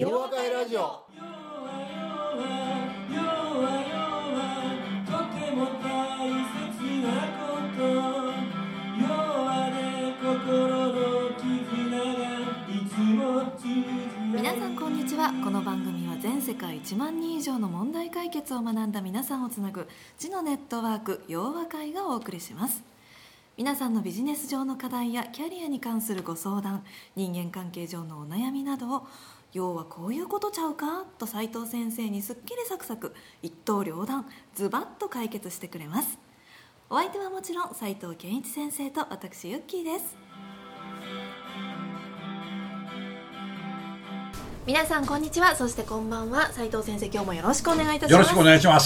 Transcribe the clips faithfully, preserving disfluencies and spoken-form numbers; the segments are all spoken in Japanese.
ようわかいラジオ。 皆さんこんにちは。この番組は全世界いちまんにん以上の問題解決を学んだ皆さんをつなぐ知のネットワークようわかいがお送りします。皆さんのビジネス上の課題やキャリアに関するご相談、人間関係上のお悩みなどを要はこういうことちゃうかと斉藤先生にすっきりサクサク一刀両断ズバッと解決してくれます。お相手はもちろん斉藤健一先生と私ユッキーです。皆さんこんにちは。そしてこんばんは。斉藤先生、今日もよろしくお願いいたします。 よろしくお願いします。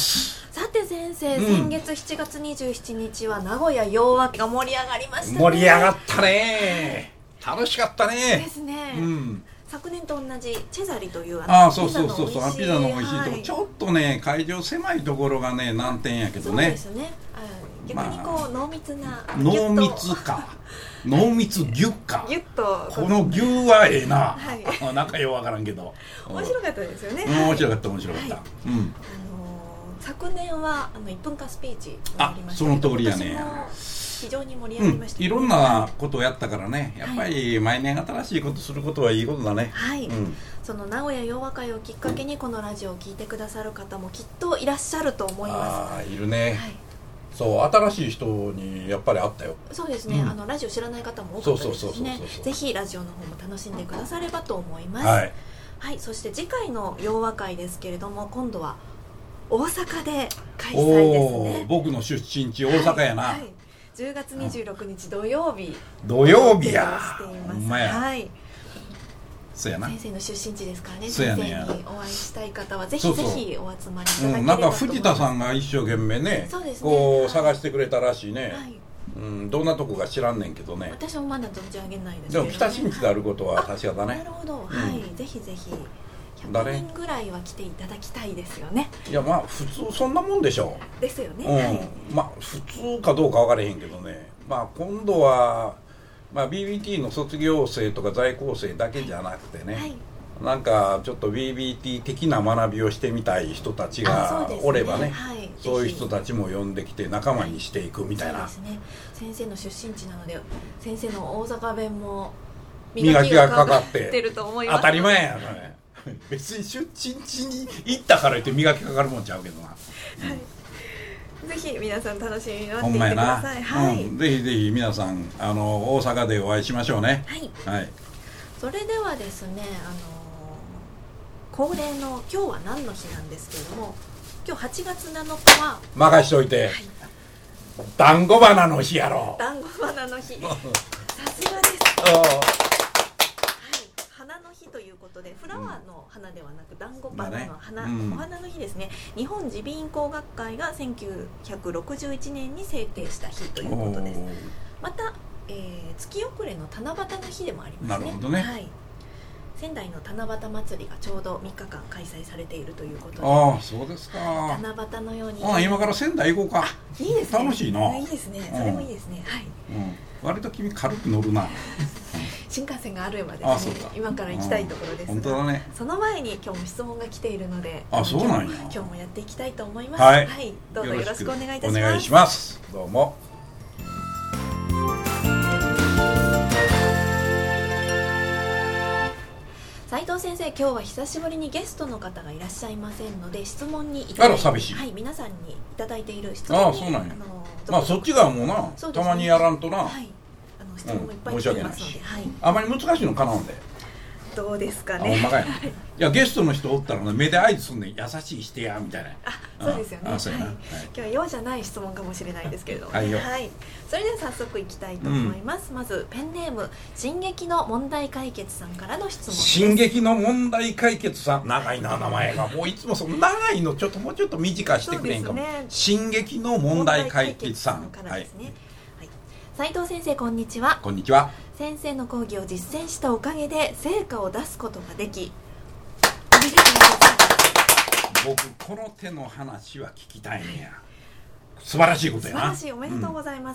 さて先生、 うん、 先月しちがつにじゅうしちにちは名古屋ようわが盛り上がりましたね。 盛り上がったね。楽しかったね。 ですね、 うん、 昨年と同じチェザリというあのあそうそうそうそう、ピザの美味しいとこ、 はい、 ちょっとね会場狭いところがね難点やけどね。 そうですね。あ逆にこう、まあ、濃密な濃密か濃密ギュッかギュッとこのギュはええな、 はい、 なんかようわからんけど面白かったですよね。 うん、面白かった面白かった、はい、うん、 あのー、昨年はあのいっぷんかんスピーチがありましたけど、 あその通りやね。 非常に盛り上がりました、ね、 うん、いろんなことをやったからね、やっぱり毎年新しいことすることはいいことだね。 はい、 うん、 その名古屋ようわ会をきっかけにこのラジオを聞いてくださる方もきっといらっしゃると思います。 あいるね、はい、そう新しい人にやっぱり会ったよ。 そうですね、うん、あのラジオ知らない方も多かったですしね。ぜひラジオの方も楽しんでくださればと思います。はい、はい、そして次回のようわ会ですけれども、今度は大阪で開催ですね。 僕の出身地大阪やな、はいはい、 じゅうがつにじゅうろくにち土曜日、 土曜日やほんまや、はい、 そうやな。 先生の出身地ですからね。 そうやね、 先生にお会いしたい方はぜひぜひお集まりいただければと思います。 うん、なんか藤田さんが一生懸命ね、 そうですね、 こう探してくれたらしいね、 はい、 うん、どんなとこか知らんねんけどね。 私もまだ存じ上げないですけど、ね、 でも北新地であることは確かだね。 なるほど、 うん、 はい、ぜひぜひひゃくにんぐらいは来ていただきたいですよね。 いやまあ普通そんなもんでしょうですよね、 うん、 はい、 まあ普通かどうか分からへんけどね、まあ今度は、まあ、ビービーティー の卒業生とか在校生だけじゃなくてね、はい、なんかちょっと ビービーティー 的な学びをしてみたい人たちがおればね、はい、そういう人たちも呼んできて仲間にしていくみたいな、はい、 そうですね。先生の出身地なので先生の大阪弁も磨きがかかってると思います。 当たり前やね。別に出身地に行ったから言って磨きかかるもんちゃうけどな、うん、 はい、ぜひ皆さん楽しみに待っていてください。はい、 うん、ぜひぜひ皆さんあの大阪でお会いしましょうね。 はい、 はい、 それではですね、あの恒例の今日は何の日なんですけれども、今日はちがつなのかは任しといて、はい、団子花の日やろ。 団子花の日さすがです。花の日ということで、フラワーの花ではなく団子花の花、うん、お花の日ですね。日本耳鼻咽喉学会がせんきゅうひゃくろくじゅういちねんに制定した日ということです。また、えー、月遅れの七夕の日でもありますね。 なるほどね、 はい、仙台の七夕祭りがちょうどみっかかん開催されているということで、 ああそうですか。 七夕のように、 あ今から仙台行こうか。 いいですね、 楽しいな。 いいですね、それもいいですね、はい、 うん、割と君軽く乗るな。 新幹線があるまでですね、今から行きたいところですが、 本当だね、 その前に今日も質問が来ているので、 あそうなんや、 今日もやっていきたいと思います。 はい、 はい、どうぞよろしくお願いいたします。 お願いします。どうも。 斉藤先生、今日は久しぶりにゲストの方がいらっしゃいませんので、質問にいただいて、 あら寂しい、 はい、皆さんにいただいている質問に、 ああそうなんや、あまあそっち側もな、ね、たまにやらんとな、 はい、あの質問もいっぱい来ていますので、うんはい、 あまり難しいのかなんでどうですかね。 あ、ほんまかいな。いやゲストの人おったら、ね、目で合図すんねん、優しいしてやみたいな。 あ、そうですよね。 ああそうやな、はい、 今日は用じゃない質問かもしれないですけれども、ね、 はいよ、 はい、それでは早速いきたいと思います、うん、まずペンネーム進撃の問題解決さんからの質問です。 進撃の問題解決さん、長いな名前が。もういつもその長いのちょっともうちょっと短くしてくれんかも、ね、進撃の問題解決さんからですね。はい、斉藤先生こんにちは。 こんにちは。 先生の講義を実践したおかげで成果を出すことができ、おめでとうございます。 僕この手の話は聞きたいねや。素晴らしいことやな。 素晴らしい、おめでとうございます、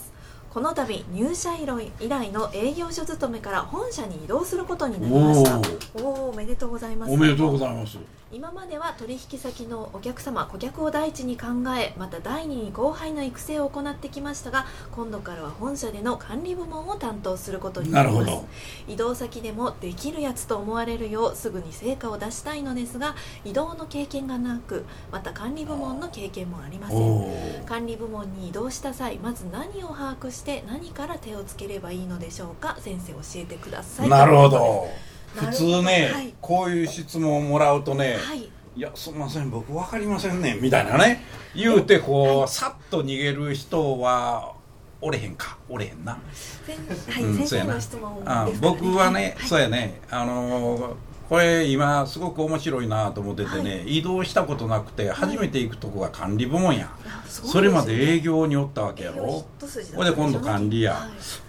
この度入社以来の営業所勤めから本社に移動することになりました。おお、おめでとうございます。 おめでとうございます。 今までは取引先のお客様顧客を第一に考え、また第二に後輩の育成を行ってきましたが、今度からは本社での管理部門を担当することになります。なるほど。移動先でもできるやつと思われるようすぐに成果を出したいのですが、移動の経験がなく、また管理部門の経験もありません。管理部門に移動した際、まず何を把握して何から手をつければいいのでしょうか。先生教えてください。 なるほど。普通ね、はい、こういう質問をもらうとね、はい、いやすみません僕分かりませんねみたいなね言うてこう、はい、さっと逃げる人はおれへんかおれへんな。 はい、うん、先生の質問ですかね。 僕はね、はい、そうやね、あのー、これ今すごく面白いなと思っててね、はい、移動したことなくて初めて行くとこが管理部門や、はい、そ, それまで営業におったわけやろ。ここで今度管理や、はい、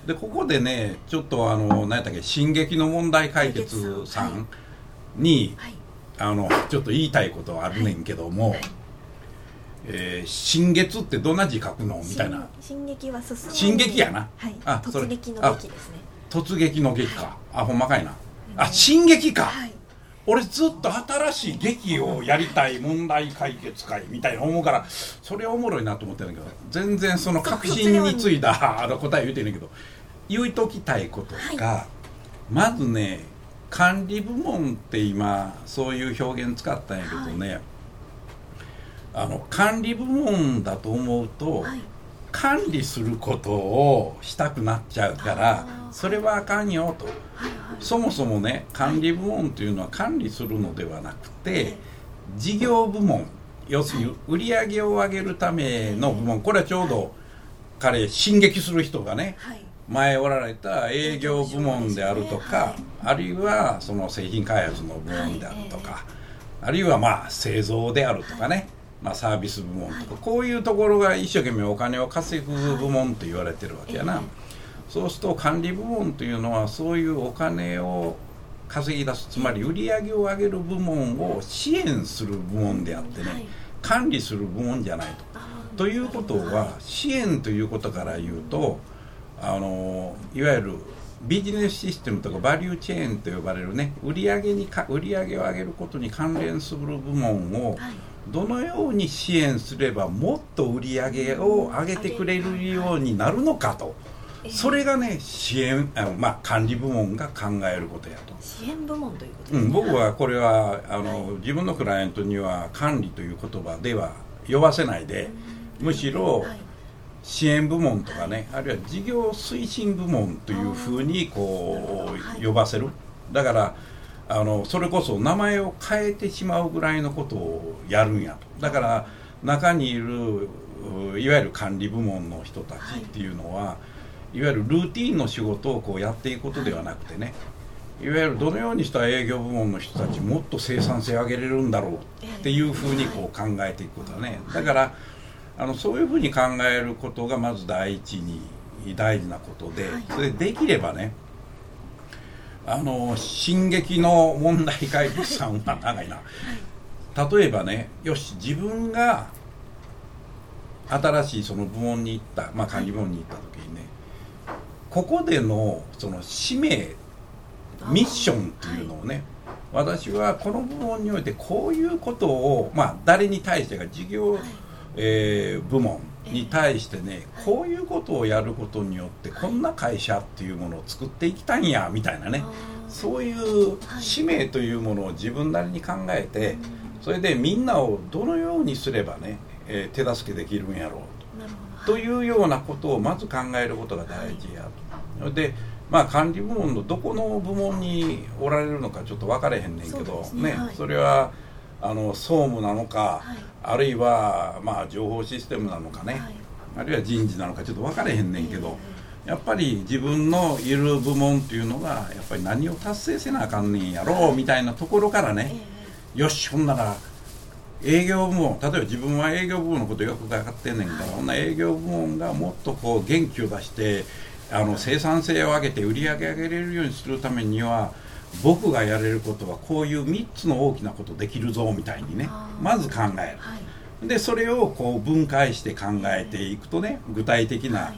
でここでねちょっとあの何やったっけ進撃の問題解決さんに、はい、あのちょっと言いたいことはあるねんけども、はいはい、えー、進撃ってどんな字書くのみたいな。 進撃は進む。 進撃やな、 はい、あ突撃の撃ですね。 突撃の撃か、はい、あほんまかいな。あ進撃か、はい、俺ずっと新しい劇をやりたい問題解決会みたいな思うからそれはおもろいなと思ってるんだけど、全然その確信についた答え言うてんねんけど、言いときたいことが、はい、まずね管理部門って今そういう表現使ったんやけどね、はい、あの管理部門だと思うと、はい、管理することをしたくなっちゃうからそれはあかんよと、はいはい、そもそもね管理部門というのは管理するのではなくて、はい、事業部門、要するに売り上げを上げるための部門、これはちょうど彼進撃する人がね、はい、前おられた営業部門であるとか、はい、あるいはその製品開発の部門であるとか、はい、あるいはまあ製造であるとかね、はい、まあ、サービス部門とか、はい、こういうところが一生懸命お金を稼ぐ部門と言われてるわけやな、はい、そうすると管理部門というのはそういうお金を稼ぎ出す、つまり売り上げを上げる部門を支援する部門であってね、はい、管理する部門じゃないと。ということは支援ということから言うと、あのいわゆるビジネスシステムとかバリューチェーンと呼ばれるね、売り上げにか売り上げを上げることに関連する部門をどのように支援すればもっと売り上げを上げてくれるようになるのかと、それがね支援あの、まあ、管理部門が考えることやと。 支援部門ということですね、 うん、僕はこれはあの、はい、自分のクライアントには管理という言葉では呼ばせないで、むしろ、はい、支援部門とかね、あるいは事業推進部門というふうにこう呼ばせる。だからあのそれこそ名前を変えてしまうぐらいのことをやるんやと。だから中にいるいわゆる管理部門の人たちっていうのは、はい、いわゆるルーティーンの仕事をこうやっていくことではなくてね、いわゆるどのようにしたら営業部門の人たちもっと生産性を上げれるんだろうっていうふうにこう考えていくことだね。だからあのそういうふうに考えることがまず第一に大事なことで、それでできればね、あの進撃の問題解決さんは長いな、例えばね、よし自分が新しいその部門に行った、まあ、管理部門に行った時にね、ここでのその使命ミッションっていうのをね、私はこの部門においてこういうことを、まあ、誰に対してか事業、えー、部門に対してね、こういうことをやることによってこんな会社っていうものを作っていきたいんやみたいなね、そういう使命というものを自分なりに考えて、それでみんなをどのようにすればね、えー、手助けできるんやろうと、というようなことをまず考えることが大事やと。でまあ、管理部門のどこの部門におられるのかちょっと分かれへんねんけど そ, ね、ね、はい、それはあの総務なのか、はい、あるいは、まあ、情報システムなのかね、はい、あるいは人事なのかちょっと分かれへんねんけど、えー、やっぱり自分のいる部門っていうのがやっぱり何を達成せなあかんねんやろうみたいなところからね、えー、よしほんなら営業部門、例えば自分は営業部門のことよく分かってんねんから、はい、ほんな営業部門がもっとこう元気を出してあの生産性を上げて売り上げ上げれるようにするためには僕がやれることはこういうみっつの大きなことできるぞみたいにね、まず考える、はい、でそれをこう分解して考えていくとね、具体的な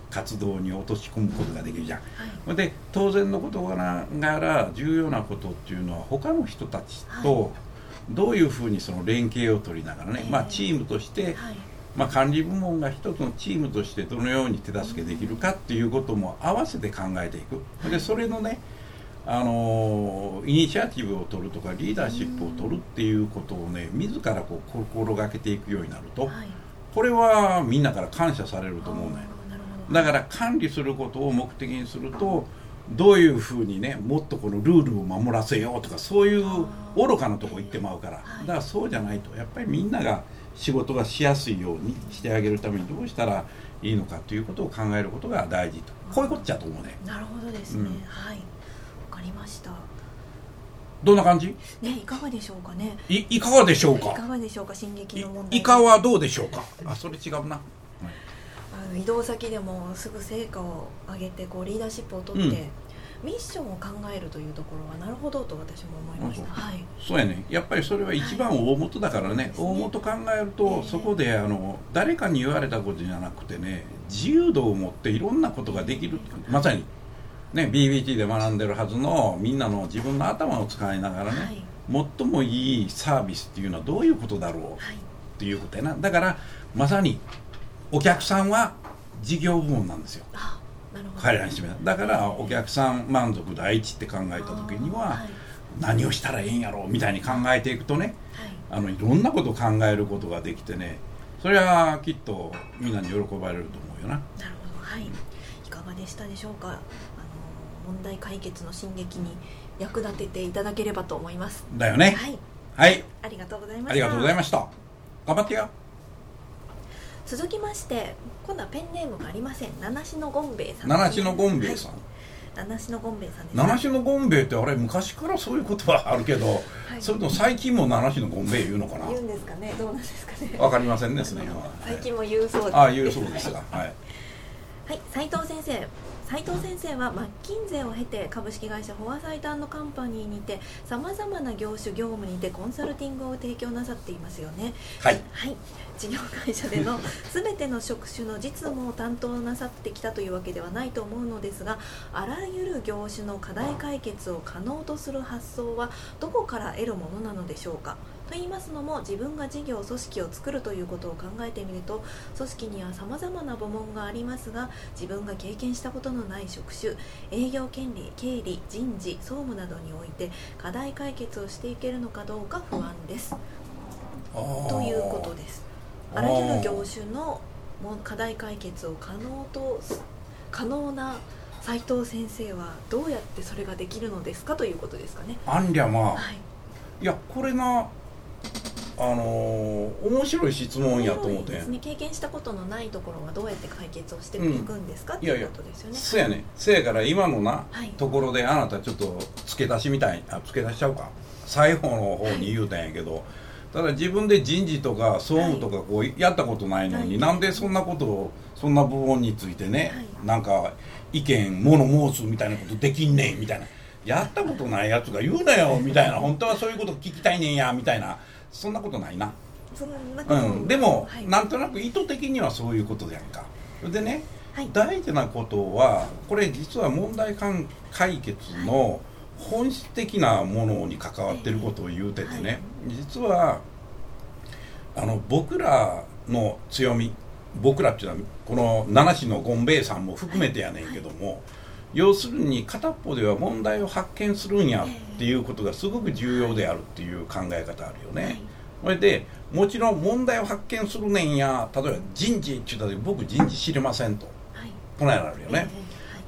活動に落とし込むことができるじゃん、はい、で当然のことながら重要なことっていうのは他の人たちとどういうふうにその連携を取りながらね、はい、まあ、チームとして、はい、まあ、管理部門が一つのチームとしてどのように手助けできるかっていうことも合わせて考えていく。でそれのね、あのイニシアチブを取るとかリーダーシップを取るっていうことをね、自らこう心がけていくようになると、はい、これはみんなから感謝されると思うね。だから管理することを目的にすると、どういうふうにね、もっとこのルールを守らせようとか、そういう愚かなとこ行ってまうから、だからそうじゃないと、やっぱりみんなが仕事がしやすいようにしてあげるためにどうしたらいいのかということを考えることが大事と、こういうことじゃと思うね。 なるほどですね、うん、はい、わかりました。 どんな感じ？ ね、いかがでしょうかね。 い, いかがでしょうか。 いかがでしょうか。進撃の問題。 いかはどうでしょうか。あ、それ違うな。 あの移動先でもすぐ成果を上げてこうリーダーシップを取って、うん、ミッションを考えるというところはなるほどと私も思いました。はい。 そうやね。やっぱりそれは一番大元だからね。はい、大元考えると、えー、そこであの誰かに言われたことじゃなくてね、自由度を持っていろんなことができる。まさに。ね、ビービーティー で学んでるはずのみんなの自分の頭を使いながらね、はい、最もいいサービスっていうのはどういうことだろう、はい、っていうことやな。だからまさにお客さんは事業部門なんですよ。あ、なるほど。彼らにしてみただからお客さん満足第一って考えた時には、はい、何をしたらいいんやろうみたいに考えていくとね、はい、あのいろんなことを考えることができてね、それはきっとみんなに喜ばれると思うよな。 なるほど、はい。いかがでしたでしょうか。問題解決の進撃に役立てていただければと思います。 だよね。 はい。 はい。 ありがとうございました。 ありがとうございました。頑張ってよ。 続きまして、今度はペンネームがありません。七種のゴンベイさん。 七種のゴンベイさん。 はい、七種のゴンベイさんです。 七種のゴンベイってあれ昔からそういう言葉あるけど、はい、それとも最近も七種のゴンベイ言うのかな。 言うんですかね。どうなんですかね。 わかりませんですね。 最近も言うそうです。 ああ、言うそうですが。はい。 はい、斉藤先生。斉藤先生はマッキンゼを経て株式会社フォアサイト&カンパニーにてさまざまな業種業務にてコンサルティングを提供なさっていますよね。 はい、 はい、事業会社での全ての職種の実務を担当なさってきたというわけではないと思うのですが、あらゆる業種の課題解決を可能とする発想はどこから得るものなのでしょうか。と言いますのも、自分が事業組織を作るということを考えてみると、組織にはさまざまな部門がありますが、自分が経験したことのない職種、営業権利、経理、人事、総務などにおいて課題解決をしていけるのかどうか不安ですということです。あらゆる業種の課題解決を可能と可能な斉藤先生はどうやってそれができるのですかということですかね。 あんりゃまあ、 はい、 いやこれがあのー、面白い質問やと思って、 ですね、経験したことのないところはどうやって解決をしていくんですか、うん、っていうことですよね。 そうやね。せやから今のな、 はい、 ところであなたちょっと付け出しみたい、あ付け出しちゃうか最後の方に言うたんやけど、はい、ただ自分で人事とか総務とかこうやったことないのに、はい、なんでそんなことをそんな部門についてね、はい、なんか意見物申すみたいなことできんねんみたいな、やったことないやつが言うなよみたいな、本当はそういうこと聞きたいねんやみたいな、そんなことないな。 そんなこと、 うん、でも、はい、なんとなく意図的にはそういうことじゃんか。でね、はい、大事なことはこれ実は問題解決の本質的なものに関わってることを言うててね、はい、実はあの僕らの強み、僕らっていうのはこの七種のゴンベイさんも含めてやねんけども、はいはい、要するに片っぽでは問題を発見するんやっていうことがすごく重要であるっていう考え方あるよね。はい、それでもちろん問題を発見するねんや、例えば人事って言った時僕人事知りませんと、はい、このようになるよね。はい、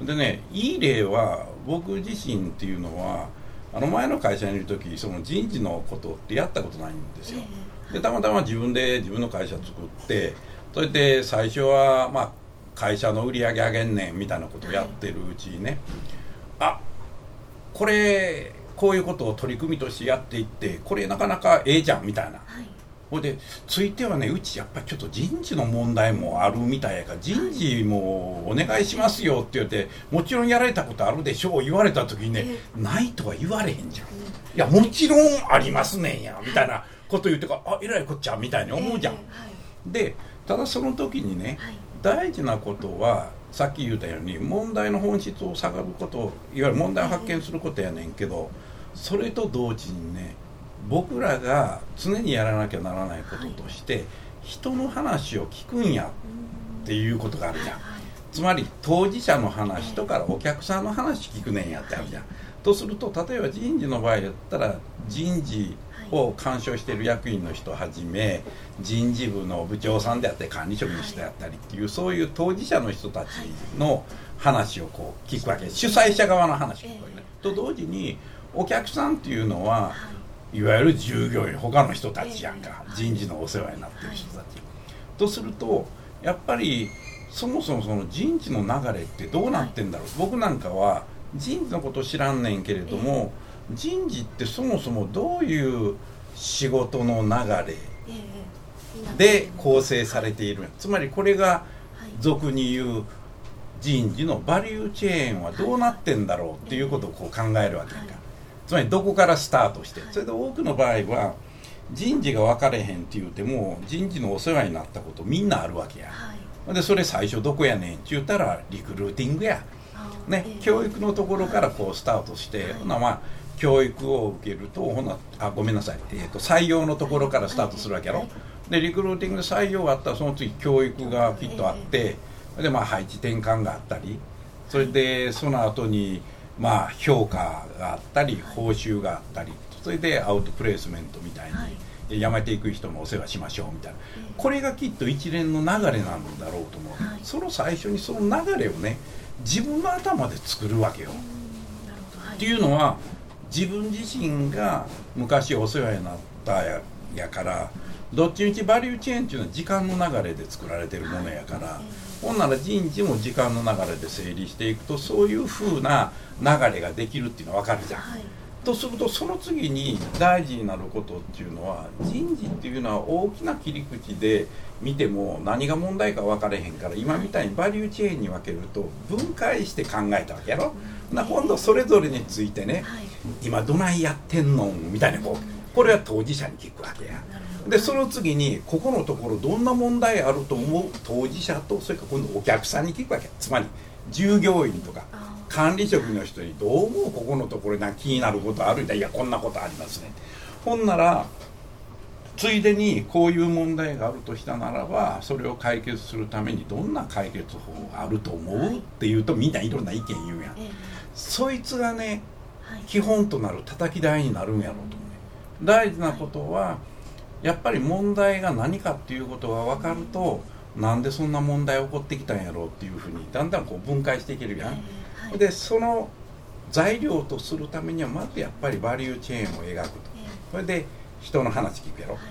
でね、いい例は僕自身っていうのはあの前の会社にいる時その人事のことってやったことないんですよ。でたまたま自分で自分の会社作って、それで最初はまあ会社の売り上げ上げんねんみたいなことをやってるうちにね、はい、あこれこういうことを取り組みとしてやっていって、これなかなかええじゃんみたいな、はい、ほいでついてはね、うちやっぱりちょっと人事の問題もあるみたいやから人事もお願いしますよって言って、もちろんやられたことあるでしょう言われた時にね、えー、ないとは言われへんじゃん、うん、いやもちろんありますねんやみたいなこと言ってから、あえらいこっちゃみたいに思うじゃん、えーはい、でただその時にね、はい、大事なことはさっき言ったように問題の本質を探ること、いわゆる問題を発見することやねんけど、それと同時にね、僕らが常にやらなきゃならないこととして、はい、人の話を聞くんやっていうことがあるじゃん、はい、つまり当事者の話とかお客さんの話聞くねんやってあるじゃん、はい、とすると例えば人事の場合だったら人事を干渉している役員の人をはじめ、人事部の部長さんであったり管理職の人であったりっていう、そういう当事者の人たちの話をこう聞くわけ、主催者側の話を聞くわけね、と同時にお客さんっていうのはいわゆる従業員、他の人たちやんか、人事のお世話になってる人たち、とするとやっぱりそもそもその人事の流れってどうなってんだろう、僕なんかは人事のこと知らんねんけれども、人事ってそもそもどういう仕事の流れで構成されている、つまりこれが俗に言う人事のバリューチェーンはどうなってんだろうっていうことをこう考えるわけやんか、つまりどこからスタートして、それで多くの場合は人事が分かれへんって言うても人事のお世話になったことみんなあるわけや、でそれ最初どこやねんって言ったらリクルーティングや、ね、教育のところからこうスタートして、ほなまあ教育を受けると、ほなあごめんなさい、えー、と採用のところからスタートするわけやろ、でリクルーティングで採用があったらその次教育がきっとあって、でまあ配置転換があったり、それでその後にまあ評価があったり報酬があったり、それでアウトプレイスメントみたいに、はい、辞めていく人のお世話しましょうみたいな、これがきっと一連の流れなんだろうと思う、はい、その最初にその流れをね自分の頭で作るわけよ、なるほど、はい、っていうのは自分自身が昔お世話になったや、やからどっちみちバリューチェーンっていうのは時間の流れで作られてるものやから、はい、ほんなら人事も時間の流れで整理していくとそういう風な流れができるっていうのは分かるじゃん、はい、とするとその次に大事になることっていうのは、人事っていうのは大きな切り口で見ても何が問題か分かれへんから、今みたいにバリューチェーンに分けると分解して考えたわけやろ、うん、な今度それぞれについてね、はい、今どないやってんのみたいな、こうこれは当事者に聞くわけや。でその次にここのところどんな問題あると思う当事者と、それから今度お客さんに聞くわけ、つまり従業員とか管理職の人にどう思う、ここのところな気になることあるんだ、いやこんなことありますね、ほんならついでにこういう問題があるとしたならば、それを解決するためにどんな解決法があると思うっていうと、みんないろんな意見言うやん、そいつがね基本となる叩き台になるんやろうと思う。大事なことはやっぱり問題が何かっていうことが分かると、なんでそんな問題起こってきたんやろうっていうふうにだんだんこう分解していけるやん、えーはい、でその材料とするためにはまずやっぱりバリューチェーンを描くと、それで人の話聞くやろ、はい、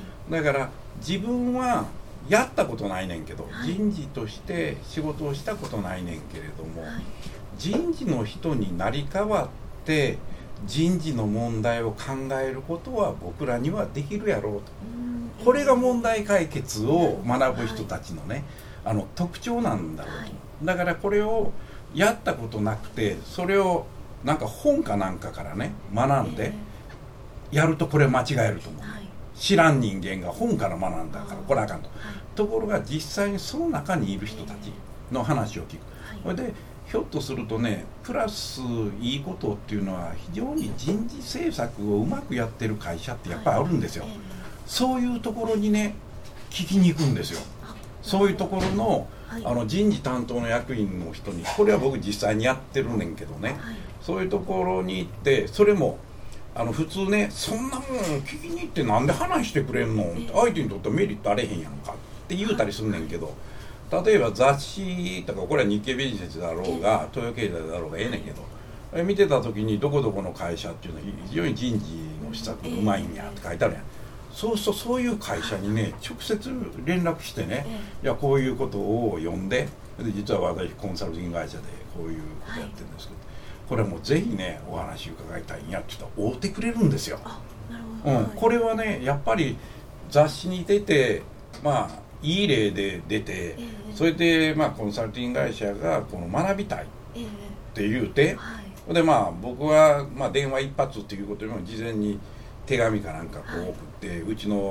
だから自分はやったことないねんけど、はい、人事として仕事をしたことないねんけれども、はい、人事の人になり変わって人事の問題を考えることは僕らにはできるやろうと、これが問題解決を学ぶ人たちのね、あの特徴なんだろうと、はい、だからこれをやったことなくて、それをなんか本かなんかからね学んでやるとこれ間違えると思う、はい、知らん人間が本から学んだからこれあかんと、はい、ところが実際にその中にいる人たちの話を聞く、それでひょっとするとね、プラスいいことっていうのは非常に人事政策をうまくやってる会社ってやっぱりあるんですよ、はい、そういうところにね聞きに行くんですよ。そういうところの、はい、あの人事担当の役員の人に、これは僕実際にやってるねんけどね、はい、そういうところに行って、それもあの普通ね、そんなもん聞きに行ってなんで話してくれんの、えー、相手にとってメリットあれへんやんかって言うたりすんねんけど、例えば雑誌とか、これは日経ビジネスだろうが東洋経済だろうがええねんけど、見てた時にどこどこの会社っていうのは非常に人事の施策がうまいんやって書いてあるやん。そうするとそういう会社にね直接連絡してね、いやこういうことを読んで、で実は私コンサルティング会社でこういうことやってるんですけど、これはもうぜひねお話伺いたいんやって言ったら会うてくれるんですよ。あ、なるほど、うん、これはねやっぱり雑誌に出て、まあいい例で出て、それでまあコンサルティング会社がこの学びたいって言うて、でまあ僕はまあ電話一発っていうことよりも事前に手紙かなんかこう送って、うちの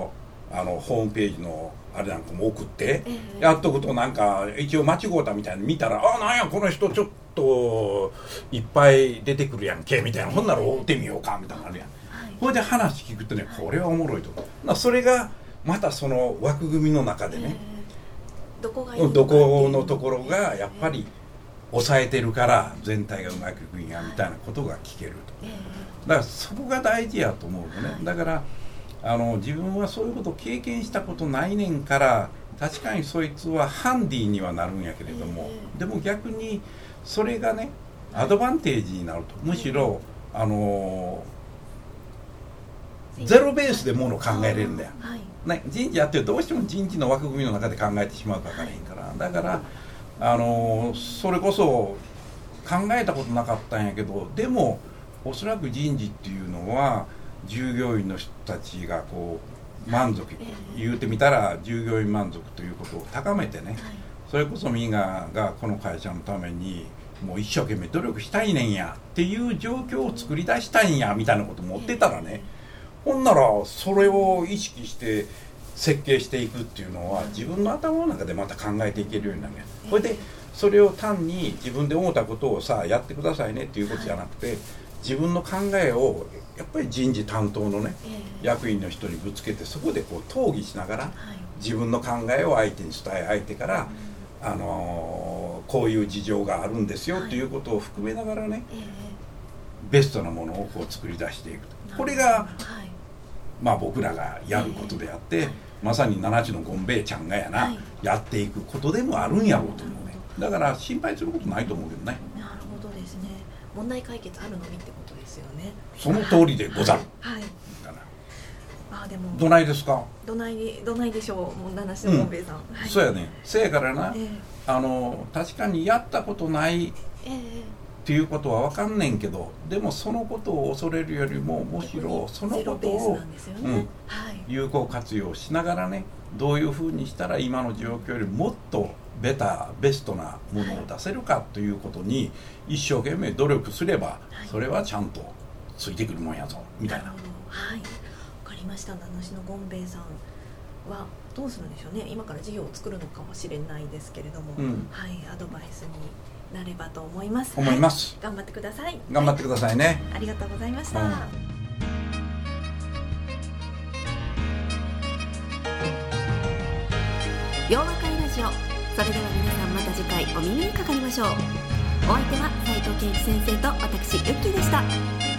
あのホームページのあれなんかも送ってやっとくと、なんか一応間違うたみたいに見たら、あなんやこの人ちょっといっぱい出てくるやんけみたいな、ほんなら追ってみようかみたいなのあるやん。これで話聞くとね、これはおもろいと。それがまたその枠組みの中でね、 どこがいいのかどこのところがやっぱり抑えてるから全体がうまくいくんやみたいなことが聞けると。だからそこが大事やと思うのね。だからあの自分はそういうことを経験したことないねんから、確かにそいつはハンディにはなるんやけれども、でも逆にそれがねアドバンテージになると。むしろあのゼロベースでものを考えれるんだよ、ね、人事やってるとどうしても人事の枠組みの中で考えてしまうか分からへんから、だからあのそれこそ考えたことなかったんやけど、でもおそらく人事っていうのは従業員の人たちがこう満足、言うてみたら従業員満足ということを高めてね、それこそみんながこの会社のためにもう一生懸命努力したいねんやっていう状況を作り出したいんやみたいなことを持ってたらね、ほんならそれを意識して設計していくっていうのは自分の頭の中でまた考えていけるようになるんや。これでそれを単に自分で思ったことをさやってくださいねっていうことじゃなくて、自分の考えをやっぱり人事担当のね役員の人にぶつけて、そこでこう討議しながら自分の考えを相手に伝え、相手からあのー、こういう事情があるんですよっていうことを含めながらね、ベストなものをこう作り出していく。これがまあ僕らがやることであって、まさに七種のゴンベイちゃんがやな、やっていくことでもあるんやろうと思うね。だから心配することないと思うけどね。 なるほどですね。問題解決あるのみってことですよね。 その通りでござる。 はい。あでもどないですか。 どないどないでしょう。もう七種のゴンベイさん。 うんはい、そうやね。せやからな、えー、あの確かにやったことないっていうことは分かんねんけど、でもそのことを恐れるよりもむしろそのことを、ねうんはい、有効活用しながらね、どういうふうにしたら今の状況よりもっとベターベストなものを出せるかということに一生懸命努力すれば、それはちゃんとついてくるもんやぞみたいな。なるほど、 はい、分かりました。七種のゴンベイさんはどうするんでしょうね。今から事業を作るのかもしれないですけれども、うん、はい、アドバイスになればと思います。 思います、 はい、頑張ってください。 頑張ってくださいね、はい、 ありがとうございました、うん洋和会ラジオ。それでは皆さんまた次回お耳にかかりましょう。お相手は斉藤健一先生と私ユッキーでした。